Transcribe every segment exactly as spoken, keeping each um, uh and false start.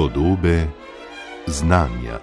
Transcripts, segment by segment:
Podobe znanja.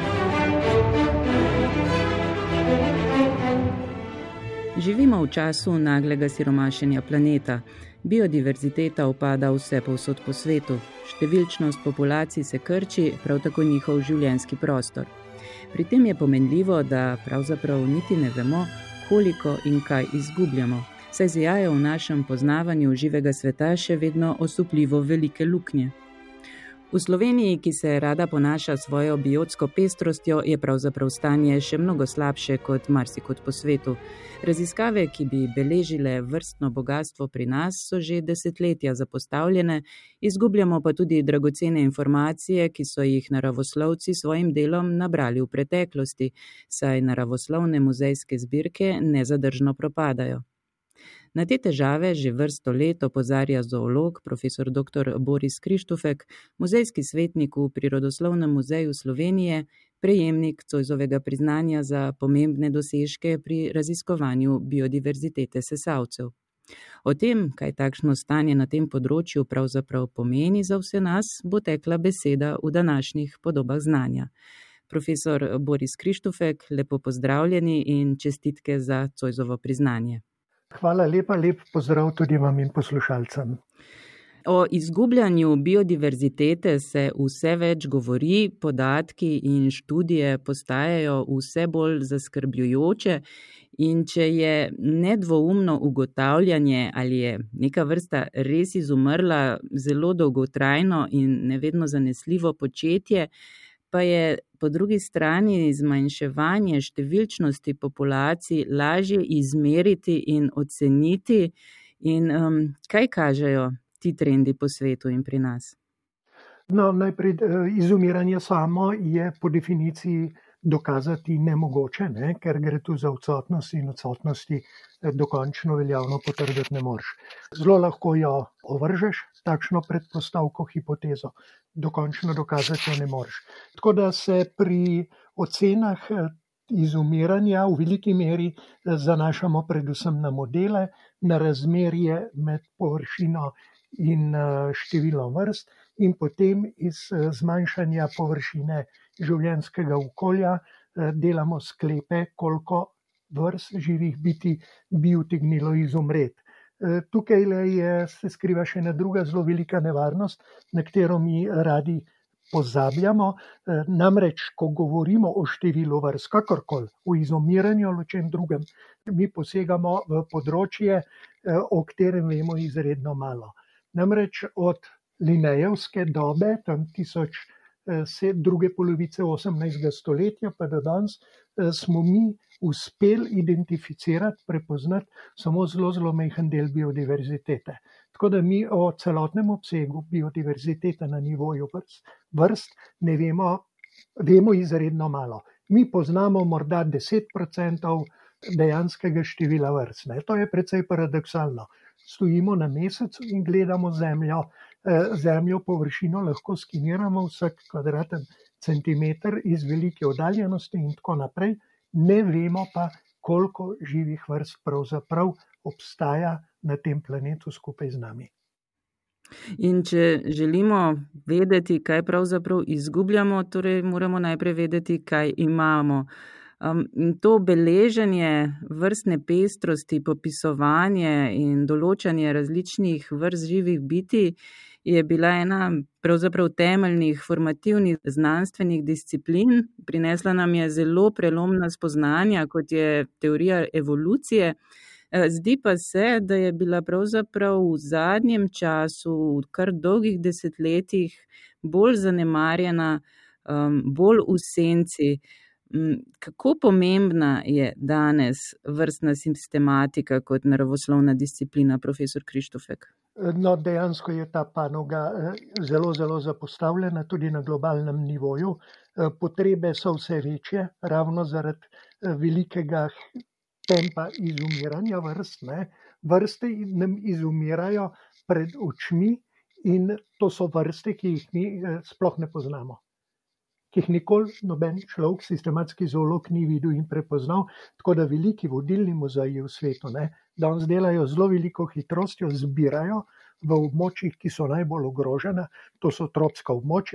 Živimo v času naglega siromašenja planeta. Biodiverziteta upada vse povsod po svetu. Številčnost populacij se krči, prav tako njihov življenjski prostor. Pri tem je pomenljivo, da pravzaprav niti ne vemo, koliko in kaj izgubljamo, saj zijajo v našem poznavanju živega sveta še vedno osupljivo velike luknje. V Sloveniji, ki se rada ponaša svojo biotsko pestrostjo, je pravzaprav stanje še mnogo slabše kot marsikod po svetu. Raziskave, ki bi beležile vrstno bogastvo pri nas, so že desetletja zapostavljene, izgubljamo pa tudi dragocene informacije, ki so jih naravoslovci svojim delom nabrali v preteklosti, saj naravoslovne muzejske zbirke nezadržno propadajo. Na te težave že vrsto let opozarja zoolog, profesor doktor Boris Krištofek, muzejski svetnik v Prirodoslovnem muzeju Slovenije, prejemnik Zoisovega priznanja za pomembne dosežke pri raziskovanju biodiverzitete sesalcev. O tem, kaj takšno stanje na tem področju pravzaprav pomeni za vse nas, bo tekla beseda v današnjih podobah znanja. Profesor Boris Krištofek, lepo pozdravljeni in čestitke za Zoisovo priznanje. Hvala lepa, lep pozdrav tudi vam in poslušalcem. O izgubljanju biodiverzitete se vse več govori, podatki in študije postajajo vse bolj zaskrbljujoče in če je nedvoumno ugotavljanje, ali je neka vrsta res izumrla, zelo dolgotrajno in nevedno zanesljivo početje, pa je po drugi strani zmanjševanje številčnosti populacij lažje izmeriti in oceniti. In um, kaj kažejo ti trendi po svetu in pri nas? No, najprej izumiranje samo je po definiciji dokazati nemogoče, ne? Ker gre tu za odsotnost in odsotnosti dokončno veljavno potrditi ne moreš. Zelo lahko jo ovržeš, takšno predpostavko, hipotezo, dokončno dokazati jo ne moreš. Tako da se pri ocenah izumiranja v veliki meri zanašamo predvsem na modele, na razmerje med površino in številom vrst in potem iz zmanjšanja površine življenjskega okolja delamo sklepe, koliko vrst živih biti bi utegnilo izumreti. Tukaj je, se skriva še ena druga zelo velika nevarnost, na katero mi radi pozabljamo. Namreč, ko govorimo o številu vrst, kakorkoli, o izumiranju ali o čem drugem, mi posegamo v področje, o katerem vemo izredno malo. Namreč od linejevske dobe, tam tisoč druge polovice osemnajstega stoletja pa do danes, smo mi uspeli identificirati, prepoznati samo zelo, zelo majhen del biodiverzitete. Tako da mi o celotnem obsegu biodiverzitete na nivoju vrst, vrst ne vemo, vemo izredno malo. Mi poznamo morda deset procentov dejanskega števila vrst. Ne? To je precej paradoksalno. Stojimo na mesecu in gledamo zemljo, zemljo površino lahko skeniramo vsak kvadraten centimeter iz velike oddaljenosti in tako naprej. Ne vemo pa, koliko živih vrst pravzaprav obstaja na tem planetu skupaj z nami. In če želimo vedeti, kaj pravzaprav izgubljamo, torej moramo najprej vedeti, kaj imamo. Um, to beleženje vrstne pestrosti, popisovanje in določanje različnih vrst živih bitij je bila ena pravzaprav temeljnih formativnih znanstvenih disciplin. Prinesla nam je zelo prelomna spoznanja, kot je teorija evolucije. Zdi pa se, da je bila pravzaprav v zadnjem času, v kar dolgih desetletjih, bolj zanemarjena, um, bolj v senci. Kako pomembna je danes vrstna sistematika kot naravoslovna disciplina, profesor Krištofek? No, dejansko je ta panoga zelo, zelo zapostavljena tudi na globalnem nivoju. Potrebe so vse večje, ravno zaradi velikega tempa izumiranja vrst. Ne? Vrste nam izumirajo pred očmi in to so vrste, ki jih mi sploh ne poznamo. Ki jih nikoli noben človek, sistematski zoolog, ni videl in prepoznal, tako da veliki vodilni muzeji v svetu, ne, danes delajo zelo veliko hitrostjo, zbirajo v območjih, ki so najbolj ogrožena, to so tropska območja,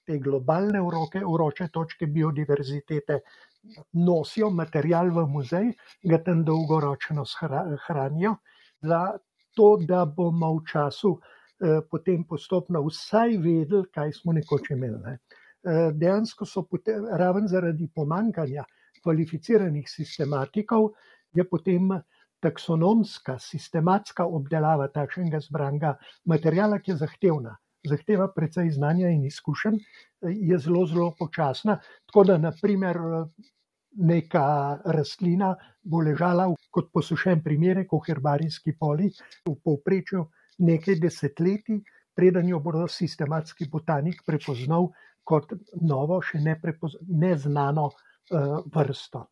te globalne uroke, uroče točke biodiverzitete nosijo material v muzej, ga tam dolgoročno hranijo, za to, da bomo v času eh, potem postopno vsaj vedeli, kaj smo nekoč imeli. Ne. Eh, dejansko so potem, raven zaradi pomankanja kvalificiranih sistematikov, je potem taksonomska, sistematska obdelava takšnega zbranega materijala, ki je zahtevna. Zahteva precej znanja in izkušenj, je zelo, zelo počasna. Tako da, na primer, neka rastlina bo ležala kot posušen primerek v herbarijski poli v povprečju nekaj desetletij, preden jo bo sistematski botanik prepoznal kot novo, še neznano uh, vrsto.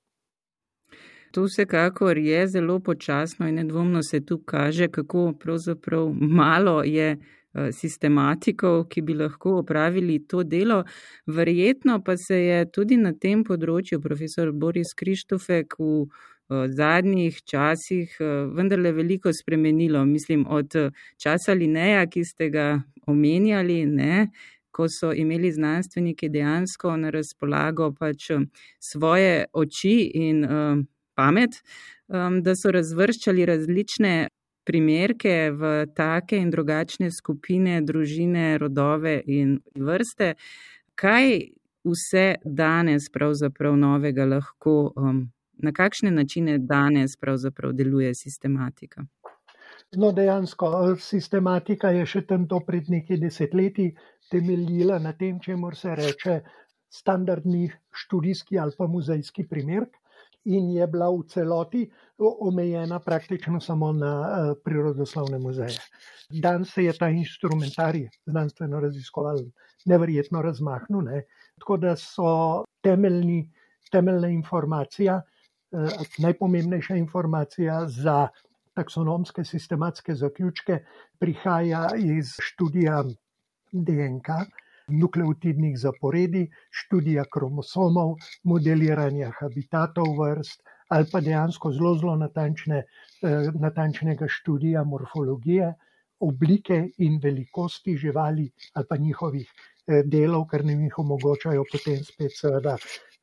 To vsekakor je zelo počasno in nedvomno se tu kaže, kako pravzaprav malo je sistematikov, ki bi lahko opravili to delo. Verjetno pa se je tudi na tem področju profesor Boris Krištofek v zadnjih časih vendarle veliko spremenilo. Mislim, od časa Linneja, ki ste ga omenjali, ne, ko so imeli znanstveniki dejansko na razpolago pač svoje oči in uh, pamet, um, da so razvrščali različne primerke v take in drugačne skupine, družine, rodove in vrste. Kaj vse danes pravzaprav novega lahko, um, na kakšne načine danes pravzaprav deluje sistematika? No, dejansko, sistematika je še tam to pred nekaj desetletji temeljila na tem, čemur se reče standardni študijski ali pa muzejski primerek, in je bila v celoti omejena praktično samo na uh, prirodoslovne muzeje. Danes se je ta instrumentarij znanstveno raziskoval neverjetno razmahnil, ne? Tako da so temeljni, temeljna informacija, uh, najpomembnejša informacija za taksonomske sistematske zaključke prihaja iz študija D N K, nukleotidnih zaporedij, študija kromosomov, modeliranja habitatov vrst ali pa dejansko zelo, zelo natančne, eh, natančnega študija morfologije, oblike in velikosti živali ali pa njihovih eh, delov, kar nam jih omogočajo potem spet seveda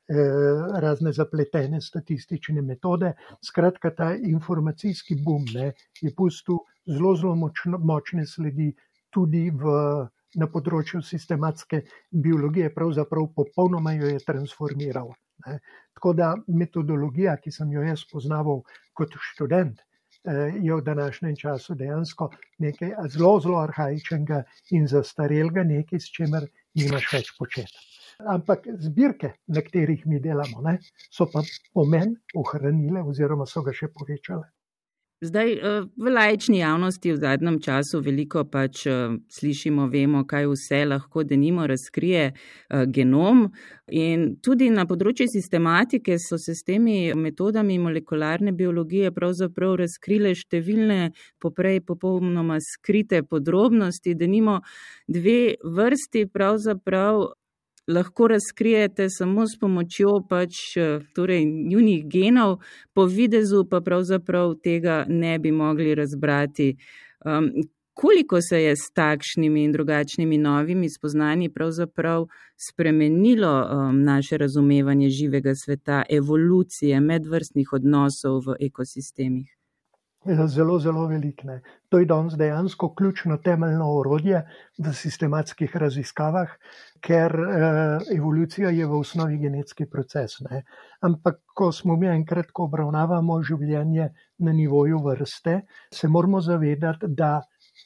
eh, razne zapletene statistične metode. Skratka, ta informacijski boom, ne, je pustil zelo, zelo močno, močne sledi tudi v na področju sistematske biologije, pravzaprav popolnoma jo je transformiral. Ne. Tako da metodologija, ki sem jo jaz poznaval kot študent, je v današnjem času dejansko nekaj zelo, zelo arhaičnega in zastarelega, nekaj, s čemer nimaš več početi. Ampak zbirke, na katerih mi delamo, ne, so pa pomen ohranile oziroma so ga še povečale. Zdaj, v laični javnosti v zadnjem času veliko pač slišimo, vemo, kaj vse lahko denimo razkrije genom, in tudi na področju sistematike so se s temi metodami molekularne biologije pravzaprav razkrile številne poprej popolnoma skrite podrobnosti, denimo dve vrsti pravzaprav lahko razkrijete samo s pomočjo pač, torej, njunih genov, po videzu pa pravzaprav tega ne bi mogli razbrati. Um, koliko se je s takšnimi in drugačnimi novimi spoznanji pravzaprav spremenilo um, naše razumevanje živega sveta, evolucije, medvrstnih odnosov v ekosistemih? Zelo, zelo veliko. Ne. To je danes dejansko ključno temeljno orodje v sistematskih raziskavah, ker eh, evolucija je v osnovi genetski proces. Ne. Ampak, ko smo mi enkrat, ko obravnavamo življenje na nivoju vrste, se moramo zavedati, da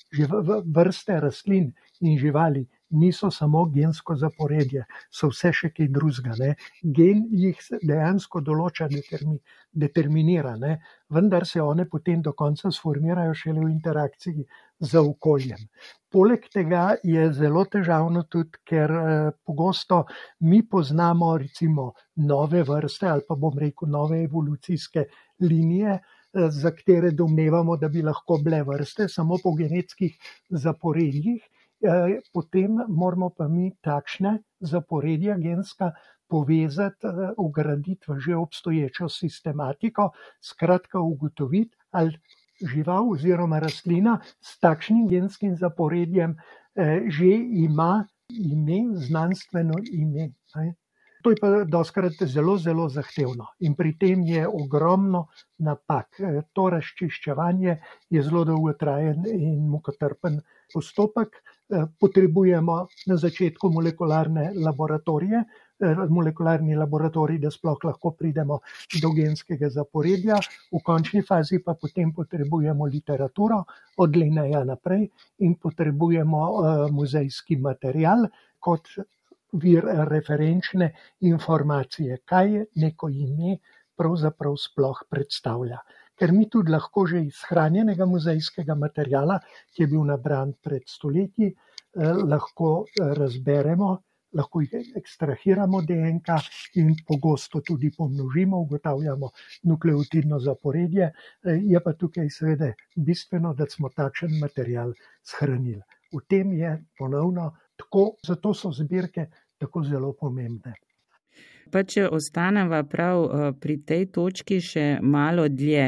vrste rastlin in živali niso samo gensko zaporedje, so vse še kaj drugega. Ne. Gen jih dejansko določa, determi, determinira, ne. Vendar se one potem do konca sformirajo šele v interakciji z okoljem. Poleg tega je zelo težavno tudi, ker eh, pogosto mi poznamo recimo nove vrste ali pa bom rekel nove evolucijske linije, eh, za katere domnevamo, da bi lahko bile vrste samo po genetskih zaporedjih. Potem moramo pa mi takšne zaporedja genska povezati, vgraditi v že obstoječo sistematiko, skratka ugotoviti, ali žival oziroma rastlina s takšnim genskim zaporedjem že ima ime, znanstveno ime. Ne? To je pa doskrat zelo, zelo zahtevno in pri tem je ogromno napak. To razčiščevanje je zelo dolgotrajen in mukotrpen postopek. Potrebujemo na začetku molekularne laboratorije, molekularni laboratorij, da sploh lahko pridemo do genskega zaporedja. V končni fazi pa potem potrebujemo literaturo od Linneja naprej in potrebujemo muzejski material kot vir referenčne informacije, kaj je neko ime pravzaprav sploh predstavlja. Ker mi tudi lahko že iz shranjenega muzejskega materiala, ki je bil nabran pred stoletji, lahko razberemo, lahko jih ekstrahiramo D N K in pogosto tudi pomnožimo, ugotavljamo nukleotidno zaporedje. Je pa tukaj seveda bistveno, da smo takšen material shranili. V tem je ponovno tako, zato so zbirke tako zelo pomembne. Pa če ostaneva prav pri tej točki še malo dlje.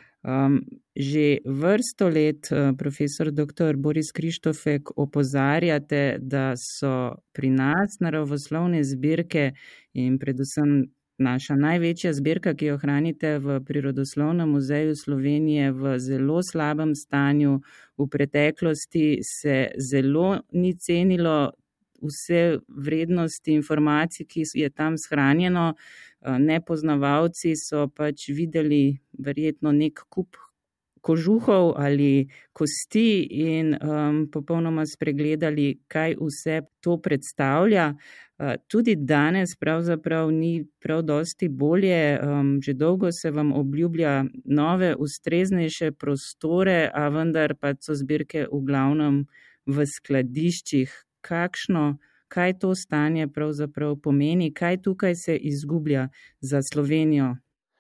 Že vrsto let, profesor doktor Boris Krištofek, opozarjate, da so pri nas naravoslovne zbirke in predvsem naša največja zbirka, ki jo hranite v Prirodoslovnem muzeju Slovenije, v zelo slabem stanju. V preteklosti se zelo ni cenilo vse vrednosti informacij, ki je tam shranjeno. Nepoznavalci so pač videli verjetno nek kup kožuhov ali kosti in um, popolnoma spregledali, kaj vse to predstavlja. Uh, tudi danes pravzaprav ni prav dosti bolje. Um, že dolgo se vam obljublja nove, ustreznejše prostore, a vendar pa so zbirke v glavnem v skladiščih. Kakšno, kaj to stanje pravzaprav pomeni, kaj tukaj se izgublja za Slovenijo?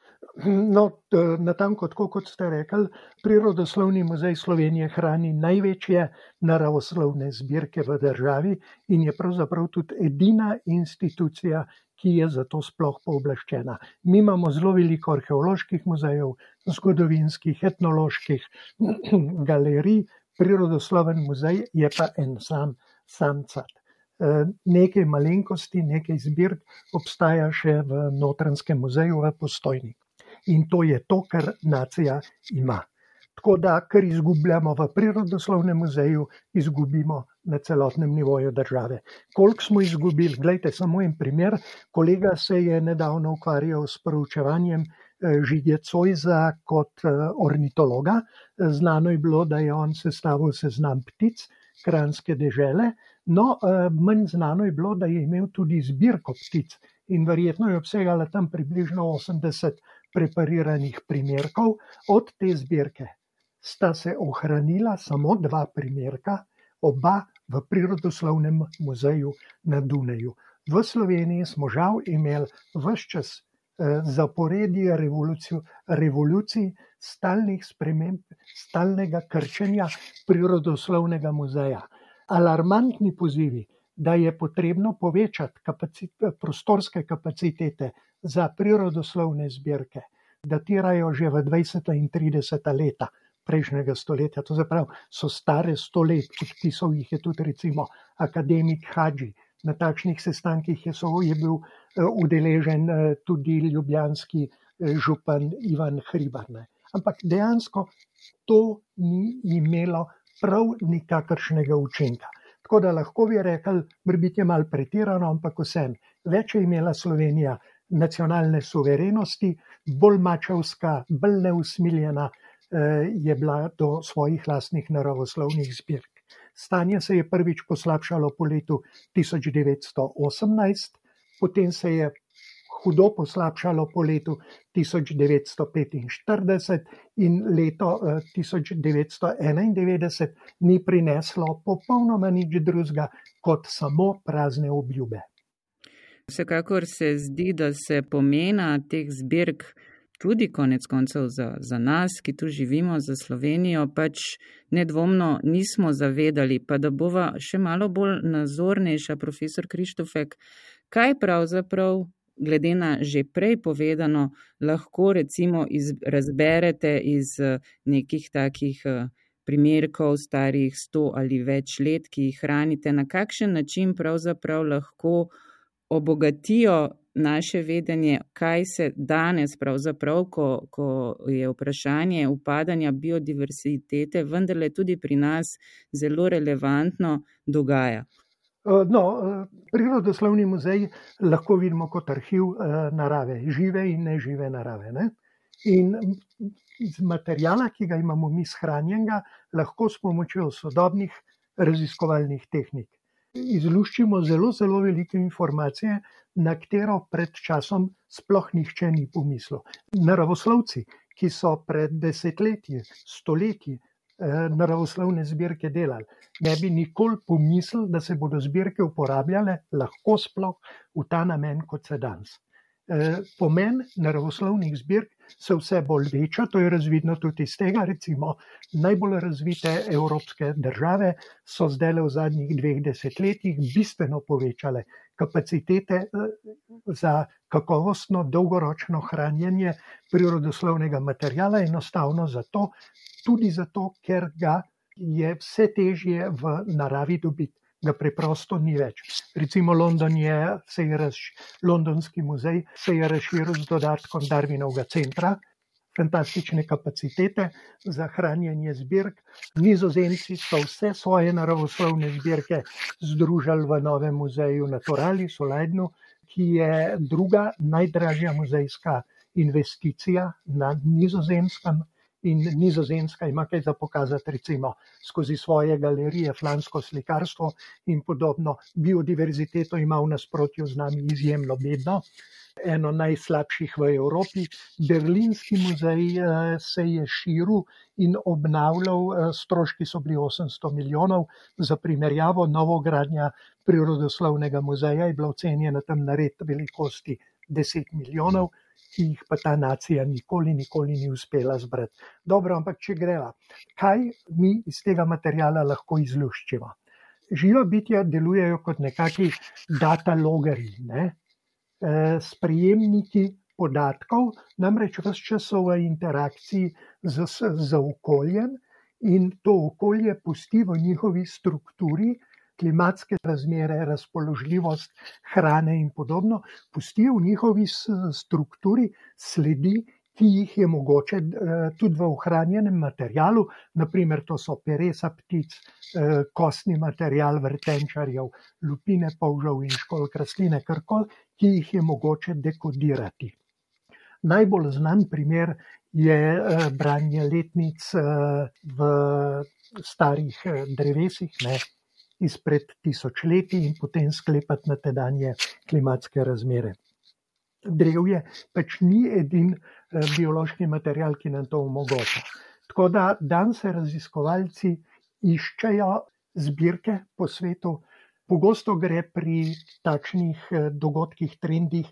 No, natanko tako, kot ste rekli, Prirodoslovni muzej Slovenije hrani največje naravoslovne zbirke v državi in je pravzaprav tudi edina institucija, ki je za to sploh pooblaščena. Mi imamo zelo veliko arheoloških muzejev, zgodovinskih, etnoloških galerij, Prirodosloven muzej je pa en sam samcat. Nekaj malenkosti, nekaj zbirk obstaja še v Notranjskem muzeju v Postojni. In to je to, kar nacija ima. Tako da, kar izgubljamo v Prirodoslovnem muzeju, izgubimo na celotnem nivoju države. Koliko smo izgubili? Glejte, samo en primer. Kolega se je nedavno ukvarjal s proučevanjem Žige Zoisa kot ornitologa. Znano je bilo, da je on sestavil seznam ptic Kranjske dežele. No, manj znano je bilo, da je imel tudi zbirko ptic in verjetno je obsegala tam približno osemdeset prepariranih primerkov. Od te zbirke sta se ohranila samo dva primerka, oba v Prirodoslovnem muzeju na Dunaju. V Sloveniji smo žal imeli ves čas zaporedje revolucij, stalnih sprememb, stalnega krčenja Prirodoslovnega muzeja. Alarmantni pozivi, da je potrebno povečati kapacit- prostorske kapacitete za prirodoslovne zbirke, datirajo že v dvajseta in trideseta leta prejšnjega stoletja. To zaprav so stare sto let, podpisal jih je tudi recimo akademik Hadži. Na takšnih sestankih je, so, je bil udeležen tudi ljubljanski župan Ivan Hribar. Ampak dejansko to ni imelo prav nikakršnega učinka. Tako da lahko bi rekli, morebiti je malo pretirano, ampak vsem. Več je imela Slovenija nacionalne suverenosti, bolj mačevska, bolj neusmiljena eh, je bila do svojih lastnih naravoslovnih zbirk. Stanje se je prvič poslabšalo po letu tisoč devetsto osemnajst, potem se je hudo poslabšalo po letu tisoč devetsto petinštirideset in leto tisoč devetsto enaindevetdeset ni prineslo popolnoma nič drugega kot samo prazne obljube. Vsekakor se zdi, da se pomena teh zbirk tudi konec koncev za, za nas, ki tu živimo, za Slovenijo, pač nedvomno nismo zavedali. Pa da bova še malo bolj nazornejša, profesor Krištofek, kaj pravzaprav glede na že prej povedano, lahko recimo iz, razberete iz nekih takih primerkov starih sto ali več let, ki jih hranite, na kakšen način pravzaprav lahko obogatijo naše vedenje, kaj se danes pravzaprav, ko, ko je vprašanje upadanja biodiverzitete vendarle tudi pri nas zelo relevantno, dogaja. No, Prirodoslovni muzej lahko vidimo kot arhiv narave, žive in nežive narave. Ne? In iz materijala, ki ga imamo mi shranjenega, lahko s pomočjo sodobnih raziskovalnih tehnik izluščimo zelo, zelo velike informacije, na katero pred časom sploh nihče ni pomislil. Naravoslovci, ki so pred desetletji, stoletji naravoslovne zbirke delali, ne bi nikoli pomislili, da se bodo zbirke uporabljale lahko sploh v ta namen, kot se danes. Pomen naravoslovnih zbirk se vse bolj veča, to je razvidno tudi iz tega, recimo najbolj razvite evropske države so zdaj v zadnjih dveh desetletjih bistveno povečale kapacitete za kakovostno dolgoročno hranjenje prirodoslovnega materijala, enostavno zato, tudi zato, ker ga je vse težje v naravi dobiti. Ga preprosto ni več. Recimo London je, se je raš, Londonski muzej se je razširil z dodatkom Darwinovega centra, fantastične kapacitete za hranjenje zbirk. Nizozemci so vse svoje naravoslovne zbirke združili v novem muzeju Naturalis v Leidnu, ki je druga najdražja muzejska investicija na Nizozemskem. In Nizozemska ima kaj za pokazati, recimo skozi svoje galerije, flansko slikarstvo in podobno. Biodiverziteto ima v nasprotju z nami izjemno bedno, eno najslabših v Evropi. Berlinski muzej se je širil in obnavljal, stroški so bili osemsto milijonov, za primerjavo novogradnja prirodoslovnega muzeja je bila ocenjena tam na red velikosti deset milijonov, ki jih pa ta nacija nikoli, nikoli ni uspela zbrati. Dobro, ampak če greva, kaj mi iz tega materijala lahko izluščimo? Živa bitja delujejo kot nekaki datalogerji, ne? E, sprejemniki podatkov, namreč ves čas so v interakciji z, z okoljem in to okolje pusti v njihovi strukturi, klimatske razmere, razpoložljivost hrane in podobno, pustijo v njihovi strukturi sledi, ki jih je mogoče tudi v ohranjenem materialu, naprimer to so peresa ptic, kostni material vrtenčarjev, lupine polžev in školjk rastline, karkoli, ki jih je mogoče dekodirati. Najbolj znan primer je branje letnic v starih drevesih, ne, izpred tisočletij in potem sklepati na tedanje klimatske razmere. Drevje pač ni edin biološki material, ki nam to omogoča. Tako da danes raziskovalci iščejo zbirke po svetu. Pogosto gre pri takšnih dogodkih, trendih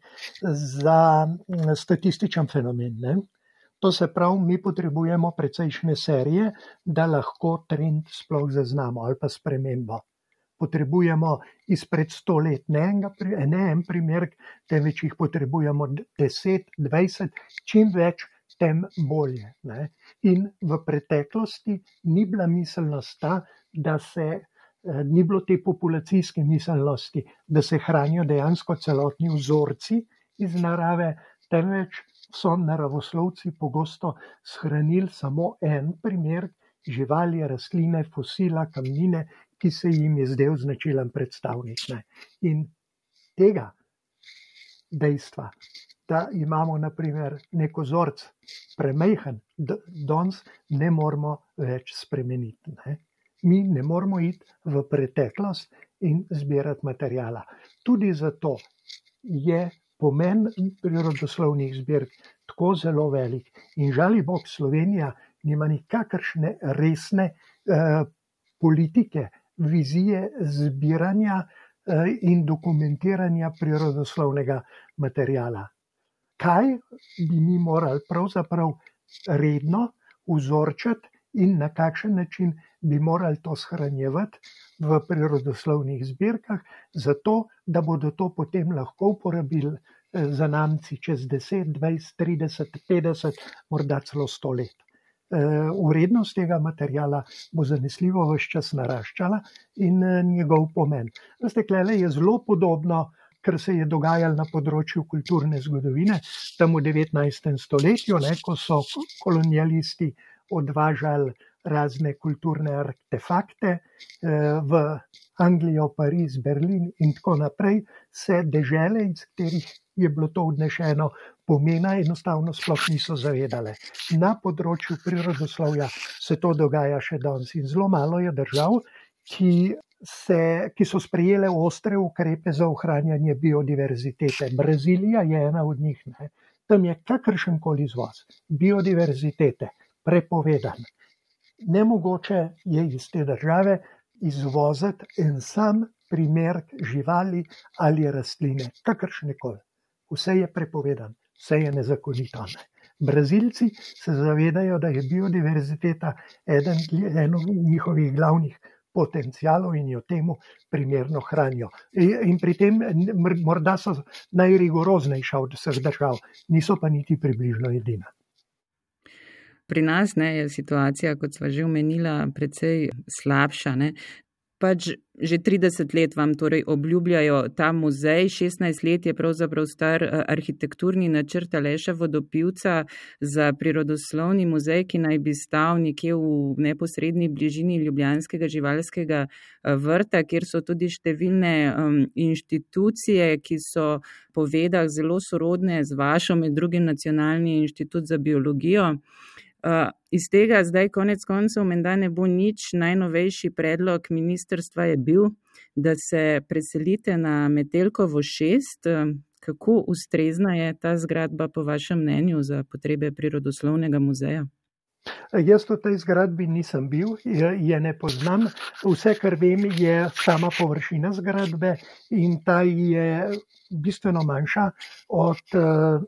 za statističen fenomen. Ne? To se pravi, mi potrebujemo precejšnje serije, da lahko trend sploh zaznamo ali pa spremembo. Potrebujemo izpred sto let ne, enga, ne en primer, temveč jih potrebujemo deset, dvajset, čim več, tem bolje. Ne. In v preteklosti ni bila miselnost ta, da se, ni bilo te populacijske miselnosti, da se hranijo dejansko celotni vzorci iz narave, temveč so naravoslovci pogosto shranili samo en primer, živali, rastline, fosila, kamnine, ki se jim je zdel značilen predstavnik. Ne. In tega dejstva, da imamo naprimer nek vzorec premajhen, danes ne moramo več spremeniti. Ne. Mi ne moramo iti v preteklost in zbirati materijala. Tudi zato je pomen prirodoslovnih zbirk tako zelo velik. In žali Bog, Slovenija nima nikakršne resne eh, politike, vizije zbiranja eh, in dokumentiranja prirodoslovnega materijala. Kaj bi mi morali pravzaprav redno vzorčati in na kakšen način bi morali to shranjevati v prirodoslovnih zbirkah, zato da bodo to potem lahko uporabili zanamci čez deset, dvajset, trideset, petdeset, morda celo sto let. Vrednost tega materijala bo zanesljivo ves čas naraščala in njegov pomen. Veste, klele je zelo podobno, kar se je dogajalo na področju kulturne zgodovine, tam v devetnajstem stoletju, ne, ko so kolonialisti odvažali razne kulturne artefakte v Anglijo, Pariz, Berlin in tako naprej, se dežele, iz katerih je bilo to odnešeno, pomena enostavno sploh niso zavedale. Na področju prirodoslovja se to dogaja še danes in zelo malo je držav, ki, se, ki so sprejele ostre ukrepe za ohranjanje biodiverzitete. Brazilija je ena od njih. Ne. Tam je kakršenkoli izvoz biodiverzitete prepovedan. Nemogoče je iz te države izvoziti en sam primerek živali ali rastline, kakršnekoli. Vse je prepovedan, vse je nezakonito. Ne. Brazilci se zavedajo, da je biodiverziteta eden, eno njihovih glavnih potencialov in jo temu primerno hranijo. In pri tem morda so najrigoroznejša od vseh držav, niso pa niti približno edina. Pri nas ne, je situacija, kot sva že omenila, precej slabša. Ne. Pač že trideset let vam torej obljubljajo ta muzej, šestnajst let je pravzaprav star arhitekturni načrt Aleša Vodopivca za prirodoslovni muzej, ki naj bi stal nekje v neposredni bližini ljubljanskega živalskega vrta, kjer so tudi številne um, inštitucije, ki so po vedah zelo sorodne z vašo, med drugim Nacionalni inštitut za biologijo. Uh, iz tega zdaj konec koncev menda ne bo nič. Najnovejši predlog ministrstva je bil, da se preselite na Metelkovo šest. Kako ustrezna je ta zgradba po vašem mnenju za potrebe prirodoslovnega muzeja? Jaz v tej zgradbi nisem bil, je ne poznam. Vse, kar vem, je sama površina zgradbe in ta je bistveno manjša od uh,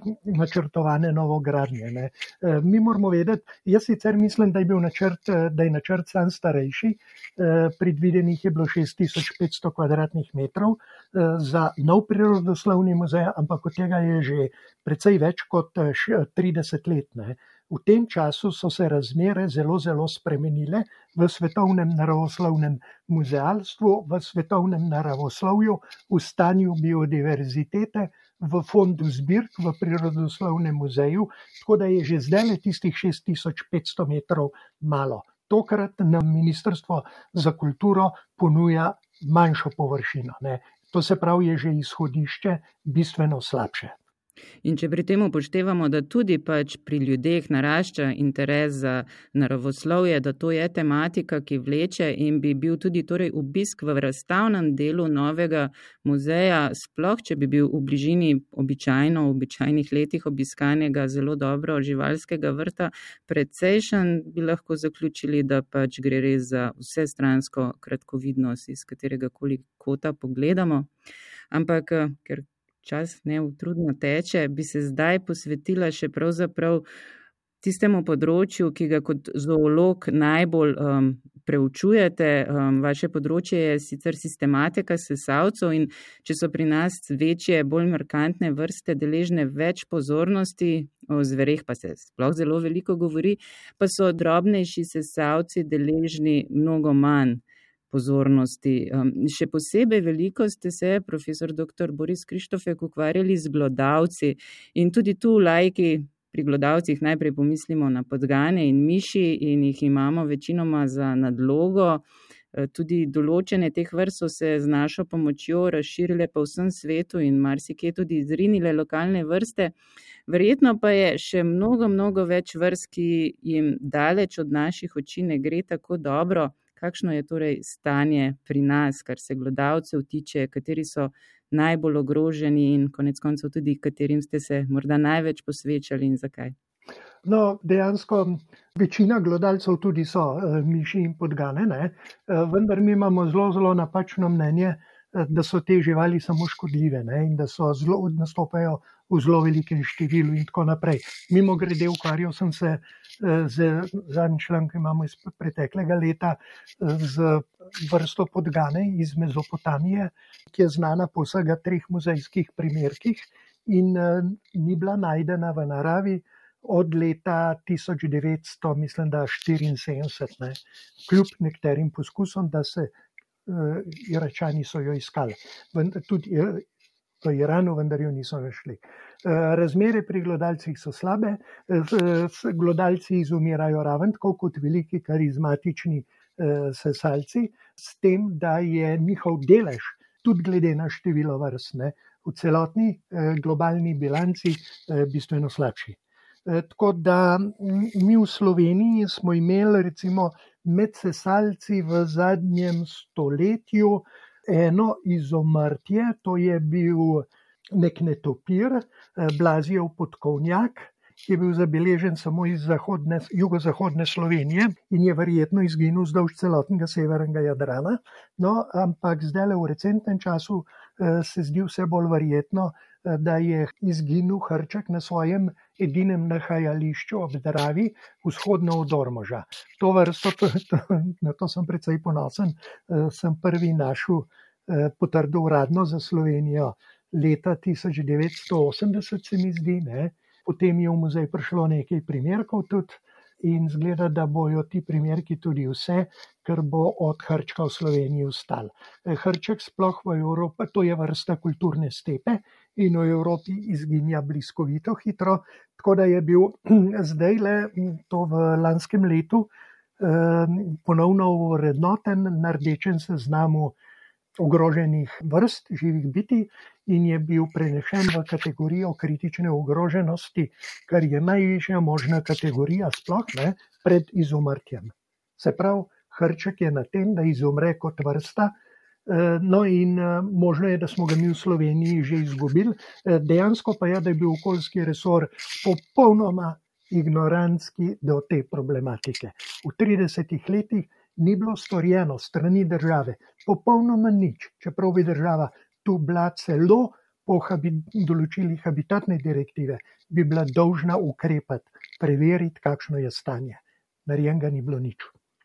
načrtovane novogradnje. Ne. Uh, mi moramo vedeti, jaz sicer mislim, da je bil načrt, da je načrt sam starejši, uh, predvidenih je bilo šest tisoč petsto kvadratnih metrov uh, za nov prirodoslovni muzej, ampak od tega je že precej več kot trideset let. Ne. V tem času so se razmere zelo, zelo spremenile v svetovnem naravoslovnem muzealstvu, v svetovnem naravoslovju, v stanju biodiverzitete, v fondu zbirk, v prirodoslovnem muzeju, tako da je že zdaj tistih šest tisoč petsto metrov malo. Tokrat nam Ministrstvo za kulturo ponuja manjšo površino. Ne. To se pravi, je že izhodišče bistveno slabše. In če pri tem upoštevamo, da tudi pač pri ljudeh narašča interes za naravoslovje, da to je tematika, ki vleče in bi bil tudi torej obisk v razstavnem delu novega muzeja, sploh če bi bil v bližini običajno, v običajnih letih obiskanega zelo dobro živalskega vrta precejšen, bi lahko zaključili, da pač gre res za vsestransko kratkovidnost, iz katerega koli kota pogledamo. Ampak, ker čas neutrudno teče, bi se zdaj posvetila še pravzaprav tistemu področju, ki ga kot zoolog najbolj um, preučujete. Um, vaše področje je sicer sistematika sesalcev in če so pri nas večje, bolj markantne vrste deležne več pozornosti, o zvereh pa se sploh zelo veliko govori, pa so drobnejši sesalci deležni mnogo manj pozornosti. Um, še posebej veliko ste se, profesor doktor Boris Krištofek, ukvarjali z glodavci in tudi tu laiki pri glodavcih najprej pomislimo na podgane in miši in jih imamo večinoma za nadlogo. Tudi določene teh vrst so se z našo pomočjo razširile po vsem svetu in marsikje tudi izrinile lokalne vrste. Verjetno pa je še mnogo, mnogo več vrst, ki jim daleč od naših oči ne gre tako dobro. Kakšno je torej stanje pri nas, kar se glodavcev tiče, kateri so najbolj ogroženi in konec koncev tudi, katerim ste se morda največ posvečali in zakaj? No, dejansko večina glodalcev tudi so miši in podgane, ne? Vendar mi imamo zelo, zelo napačno mnenje, da so te živali samo škodljive, ne? In da so zelo, nastopajo v zelo velikem številu in tako naprej. Mimo grede, ukvarjal sem se z zadnji članek, imamo iz preteklega leta, z vrsto podgane iz Mezopotamije, ki je znana po vsega treh muzejskih primerkih in ni bila najdena v naravi od leta tisoč devetsto, mislim, da štiriinsedemdeset, ne, kljub nekaterim poskusom, da se uh, Iračani so jo iskali. Vendar, tudi v Iranu, vendar jo niso našli. Uh, razmere pri glodalcih so slabe, uh, glodalci izumirajo raven, tako kot veliki karizmatični uh, sesalci, s tem, da je njihov delež, tudi glede na število vrst, ne, v celotni uh, globalni bilanci uh, bistveno slabši. Tako da mi v Sloveniji smo imeli recimo med sesalci v zadnjem stoletju eno izumrtje, to je bil nek netopir, Blazijev podkovnjak, ki je bil zabeležen samo iz zahodne, jugozahodne Slovenije in je verjetno izginil vzdolž celotnega severnega Jadrana. No, ampak zdaj v recentnem času se zdi vse bolj verjetno, da je izginil hrček na svojem edinem nahajališču ob Dravi, vzhodno od Ormoža. To vrsto, to, to, na to sem precej ponosen, sem prvi našel potrdil uradno za Slovenijo leta tisoč devetsto osemdeset, se mi zdi, ne. Potem je v muzej prišlo nekaj primerkov tudi in zgleda, da bojo ti primerki tudi vse, kar bo od hrčka v Sloveniji ostalo. Hrček sploh v Evropi, to je vrsta kulturne stepe in v Evropi izginja bliskovito hitro, tako da je bil zdaj le to v lanskem letu ponovno vrednoten na rdečem seznamu ogroženih vrst živih bitij in je bil prenešen v kategorijo kritične ogroženosti, kar je najvišja možna kategorija sploh, ne, pred izumrtjem. Se pravi, hrček je na tem, da izumre kot vrsta, no in možno je, da smo ga mi v Sloveniji že izgubili, dejansko pa je, da je bil okoljski resor popolnoma ignorantski do te problematike. V tridesetih letih ni bilo storjeno strani države popolnoma nič, čeprav bi država tu bila celo po habi, določilih habitatne direktive, bi bila dolžna ukrepati, preveriti, kakšno je stanje. Narejenega ni bilo nič.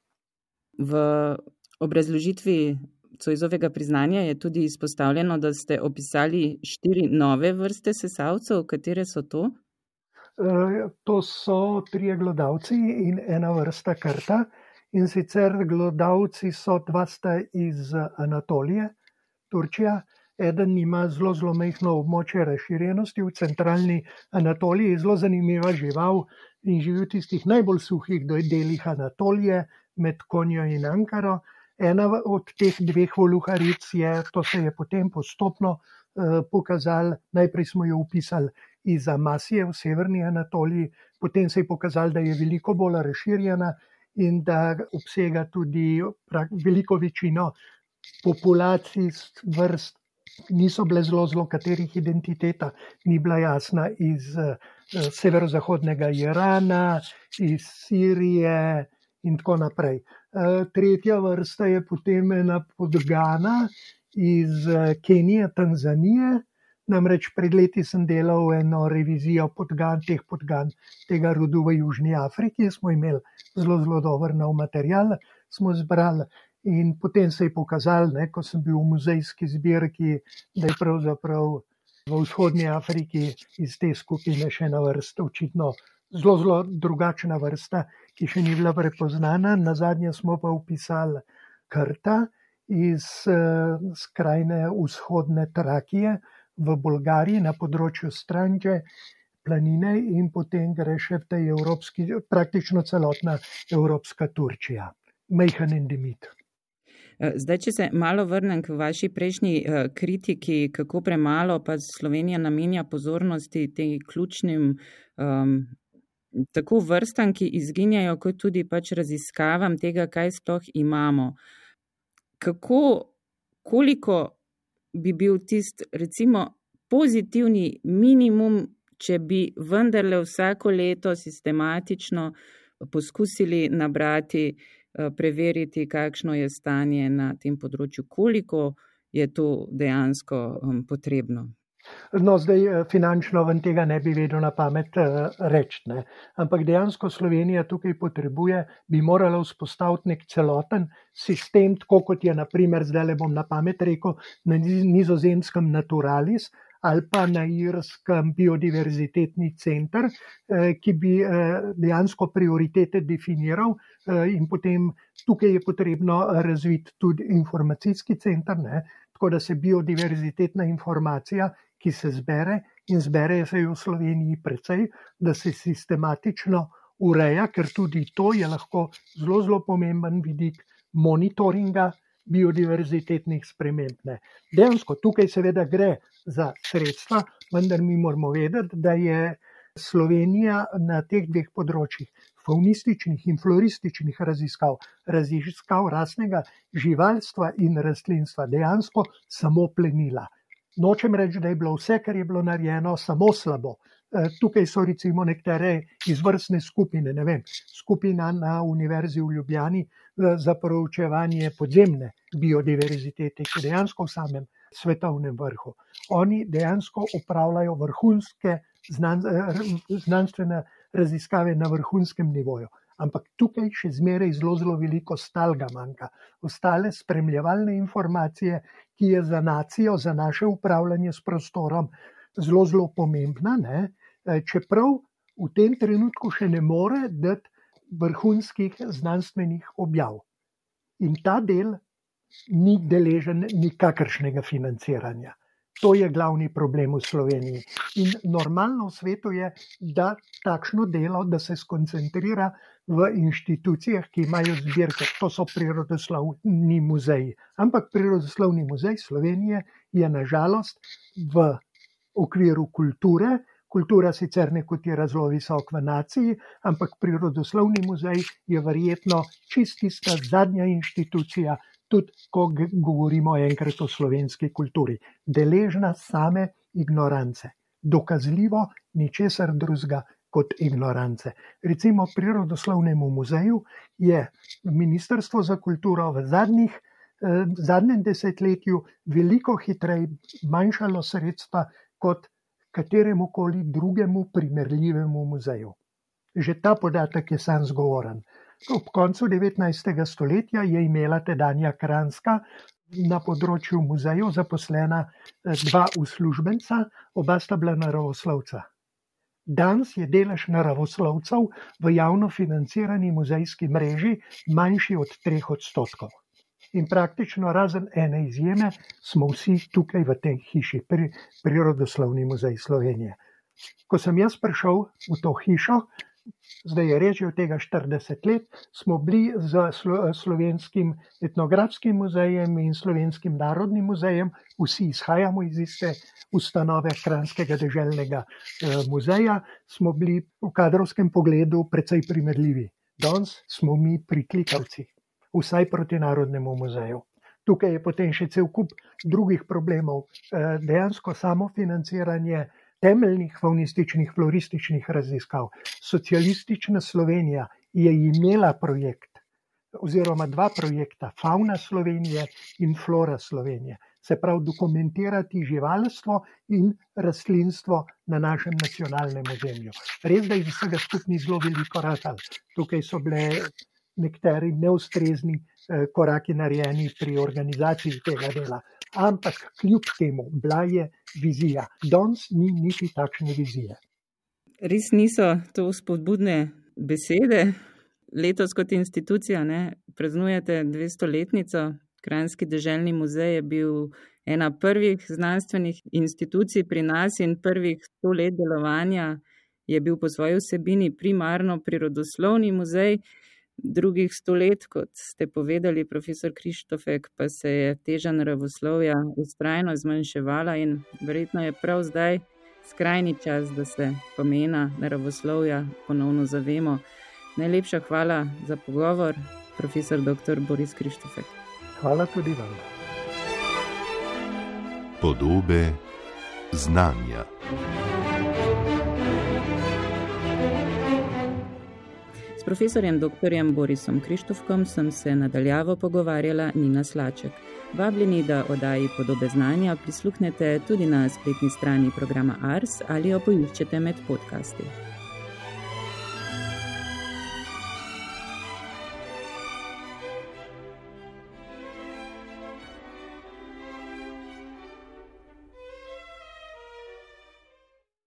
V obrazložitvi Zoisovega priznanja je tudi izpostavljeno, da ste opisali štiri nove vrste sesalcev. Katere so to? E, to so trije glodavci in ena vrsta krta. In sicer glodavci so dva sta iz Anatolije, Turčija. Eden ima zelo, zelo majhno območje razširjenosti v centralni Anatoliji, zelo zanimiva žival in živi v tistih najbolj suhih delih Anatolije med Konjo in Ankaro. Ena od teh dveh voluharic je, to se je potem postopno uh, pokazalo, najprej smo jo upisali iz Amasije v severni Anatoliji, potem se je pokazalo, da je veliko bolj razširjena in da obsega tudi veliko večino populacij vrst, niso bile zelo, zelo katerih identiteta ni bila jasna, iz uh, severozahodnega Irana, iz Sirije in tako naprej. Uh, tretja vrsta je potem ena podgana iz uh, Kenije, Tanzanije. Namreč pred leti sem delal eno revizijo podgan, teh podgan tega rodu v Južni Afriki. Smo imeli zelo, zelo dober nov material, smo zbrali in potem se je pokazalo, ne, ko sem bil v muzejski zbirki, da je pravzaprav v vzhodnji Afriki iz te skupine še ena vrsta, očitno zelo, zelo drugačna vrsta, ki še ni bila prepoznana. Nazadnje smo pa upisali krta iz uh, skrajne vzhodne Trakije v Bolgariji na področju Stranče planine in potem gre še v tej evropski, praktično celotna evropska Turčija. Majhen endemit. Zdaj, če se malo vrnem k vaši prejšnji kritiki, kako premalo pa Slovenija namenja pozornosti tem ključnim um, tako vrstam, ki izginjajo, kot tudi pač raziskavam tega, kaj sploh imamo. Kako, koliko bi bil tist, recimo, pozitivni minimum, če bi vendarle vsako leto sistematično poskusili nabrati, preveriti, kakšno je stanje na tem področju, koliko je to dejansko um, potrebno? No, zdaj finančno ven tega ne bi vedel na pamet uh, reči, ne. Ampak dejansko Slovenija tukaj potrebuje, bi morala vzpostaviti nek celoten sistem, tako kot je, na primer, zdaj le bom na pamet rekel, na nizozemskem Naturalis ali pa na Irskem biodiverzitetni center, ki bi dejansko prioritete definiral in potem tukaj je potrebno razviti tudi informacijski center, ne? Tako da se biodiverzitetna informacija, ki se zbere in zbere se jo v Sloveniji precej, da se sistematično ureja, ker tudi to je lahko zelo, zelo pomemben vidik monitoringa biodiverzitetnih sprememb. Ne. Dejansko tukaj seveda gre za sredstva, vendar mi moramo vedeti, da je Slovenija na teh dveh področjih faunističnih in florističnih raziskav, raziskav rasnega živalstva in rastlinstva dejansko samo plenila. Nočem reči, da je bilo vse, kar je bilo narejeno, samo slabo. Tukaj so recimo nekatere izvrstne skupine, ne vem, skupina na Univerzi v Ljubljani za proučevanje podzemne biodiverzitete, ki je dejansko v samem svetovnem vrhu. Oni dejansko opravljajo vrhunske znan, znanstvene raziskave na vrhunskem nivoju. Ampak tukaj še zmeraj zelo, zelo veliko stalga manjka. Ostale spremljevalne informacije, ki je za nacijo, za naše upravljanje s prostorom zelo, zelo pomembna, ne? Čeprav v tem trenutku še ne more dati vrhunskih znanstvenih objav. In ta del ni deležen nikakršnega financiranja. To je glavni problem v Sloveniji. In normalno v svetu je, da takšno delo, da se skoncentrira v inštitucijah, ki imajo zbirke, to so prirodoslovni muzeji. Ampak prirodoslovni muzej Slovenije je na žalost v okviru kulture, kultura sicer ne kotira zelo visok v naciji, ampak prirodoslovni muzej je verjetno čistista zadnja inštitucija, tudi ko govorimo enkrat o slovenski kulturi, deležna same ignorance. Dokazljivo ničesar drugega kot ignorance. Recimo prirodoslovnemu muzeju je Ministrstvo za kulturo v zadnjih, eh, zadnjem desetletju veliko hitreje manjšalo sredstva kot kateremu koli drugemu primerljivemu muzeju. Že ta podatek je sam zgovoren. Ob koncu devetnajstega stoletja je imela tedanja Kranjska na področju muzejev zaposlena dva uslužbenca, oba sta bila naravoslovca. Danes je delež naravoslovcev v javno financirani muzejski mreži manjši od treh odstotkov. In praktično razen ene izjeme smo vsi tukaj v tej hiši, pri Prirodoslovni muzej Slovenije. Ko sem jaz prišel v to hišo, zdaj je reč od tega štirideset let, smo bili z Slovenskim etnografskim muzejem in Slovenskim narodnim muzejem, vsi izhajamo iz iste ustanove Kranjskega deželnega muzeja, smo bili v kadrovskem pogledu precej primerljivi. Danes smo mi priklikavci, vsaj proti Narodnemu muzeju. Tukaj je potem še cel kup drugih problemov. Dejansko samo financiranje temeljnih faunističnih, florističnih raziskav. Socialistična Slovenija je imela projekt, oziroma dva projekta, Fauna Slovenije in Flora Slovenije. Se pravi, dokumentirati živalstvo in rastlinstvo na našem nacionalnem ozemlju. Res, da je vsega skupni zelo veliko ratalo. Tukaj so bile nekateri neustrezni koraki narejeni pri organizaciji tega dela. Ampak kljub temu, bila je vizija. Danes ni niti takšne vizije. Res niso to spodbudne besede. Letos kot institucija ne, praznujete dvestoletnico. Kranjski deželni muzej je bil ena prvih znanstvenih institucij pri nas in prvih sto let delovanja je bil po svoji vsebini primarno prirodoslovni muzej. Drugih sto let, kot ste povedali, profesor Krištofek, pa se je teža naravoslovja vztrajno zmanjševala in verjetno je prav zdaj skrajni čas, da se pomena naravoslovja ponovno zavemo. Najlepša hvala za pogovor, profesor doktor Boris Krištofek. Hvala tudi vam. Podobe znanja. S profesorjem doktorjem Borisom Krištofkom sem se nadaljavo pogovarjala Nina Slaček. Vabljeni, da oddaji Podobe znanja prisluhnete tudi na spletni strani programa Ars ali jo poiščete med podcasti.